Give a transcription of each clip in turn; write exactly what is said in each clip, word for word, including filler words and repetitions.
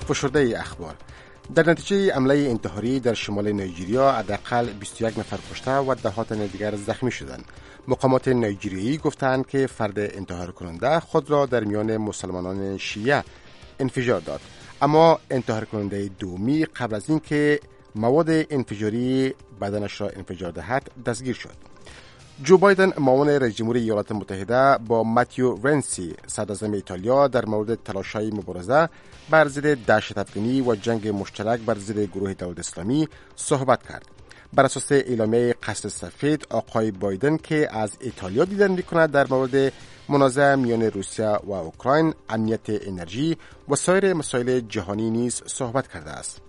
فشرده اخبار. در نتیجه حمله انتحاری در شمال نایجریا حداقل بیست و یک نفر کشته و دهها تن دیگر زخمی شدند. مقامات نایجریایی گفتند که فرد انتحار کننده خود را در میان مسلمانان شیعه انفجار داد، اما انتحار کننده دومی قبل از اینکه مواد انفجاری بدنش را انفجار دهد دستگیر شد. جو بایدن معاون رئیس جمهور ایالات متحده با ماتیو رنسی صدراعظم ایتالیا در مورد تلاش‌های مبارزه بر ضد دهشت افکنی و جنگ مشترک بر ضد گروه دولت اسلامی صحبت کرد. بر اساس اعلامیه قصر سفید، آقای بایدن که از ایتالیا دیدن می‌کند در مورد منازعه میان روسیه و اوکراین، امنیت انرژی و سایر مسائل جهانی نیز صحبت کرده است.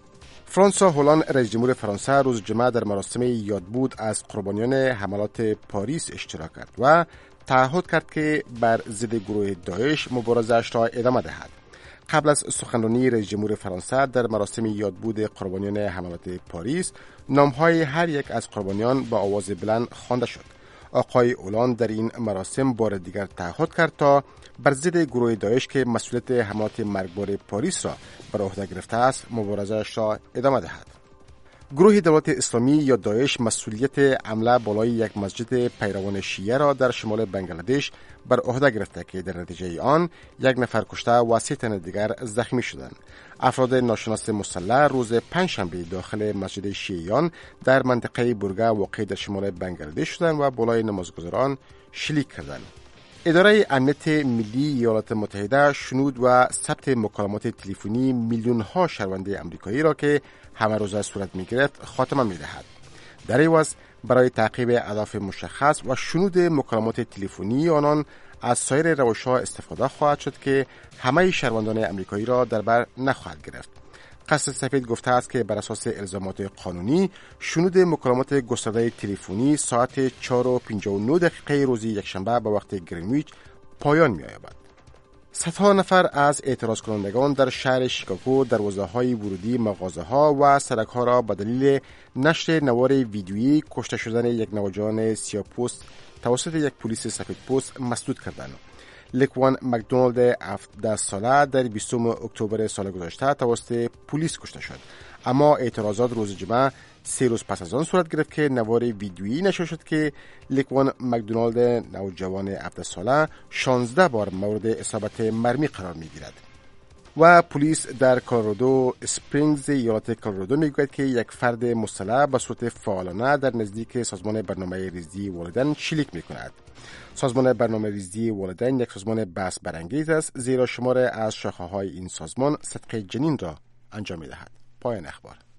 فرانسوا هولند رئیس جمهور فرانسه روز جمعه در مراسم یادبود از قربانیان حملات پاریس اشتراک کرد و تعهد کرد که بر ضد گروه داعش مبارزه‌اش را ادامه دهد. قبل از سخنرانی رئیس جمهور فرانسه در مراسم یادبود قربانیان حملات پاریس، نام‌های هر یک از قربانیان با آواز بلند خوانده شد. آقای هولند در این مراسم بار دیگر تعهد کرد تا بر ضد گروه داعش که مسئولیت حملات مرگبار پاریس را بر عهده گرفته است مبارزه‌اش را ادامه دهد. گروه دولت اسلامی یا داعش مسئولیت حمله بالای یک مسجد پیروان شیعه را در شمال بنگلادش بر عهده گرفته که در نتیجه آن یک نفر کشته و سه تن دیگر زخمی شدند. افراد ناشناس مسلح روز پنجشنبه داخل مسجد شیعیان در منطقه برگه واقع در شمال بنگلادش شدند و بالای نمازگزاران شلیک کردند. اداره امنیت ملی ایالات متحده شنود و ثبت مکالمات تلفنی میلیون ها شهروند آمریکایی را که همه روزه صورت می‌گرفت خاتمه می‌دهد. در عوض برای تعقیب اهداف مشخص و شنود مکالمات تلفنی آنان از سایر روش‌ها استفاده خواهد شد که همه شهروندان آمریکایی را در بر نخواهد گرفت. قصر سفید گفته است که بر اساس الزامات قانونی شنود مکالمات گسترده تلفنی ساعت چهار و پنجاه و نه دقیقه روز یکشنبه به وقت گرینویچ پایان می‌یابد. صدها نفر از اعتراض کنندگان در شهر شیکاگو دروازه‌های ورودی مغازه‌ها و سړک‌ها را به دلیل نشر نوار ویدیویی کشته شدن یک نوجوان سیاه‌پوست توسط یک پلیس سفیدپوست مسدود کردند. لکوان مکدونالد هفده ساله در بیستم اکتبر سال گذشته توسط پلیس کشته شد، اما اعتراضات روز جمعه سه روز پس از آن صورت گرفت که نوار ویدیویی نشر شد که لکوان مکدونالد نوجوان هفده ساله شانزده بار مورد اصابت مرمی قرار می‌گیرد. و پلیس در کلرادو اسپرینگز ایالت کلرادو میگوید که یک فرد مسلح به صورت فعالانه در نزدیک سازمان برنامه ریزی والدین شلیک می‌کند. سازمان برنامه ریزی والدین یک سازمان بحث برانگیز است، زیرا شمار از شاخه‌های این سازمان صدقه جنین را انجام می‌دهد. پایان اخبار.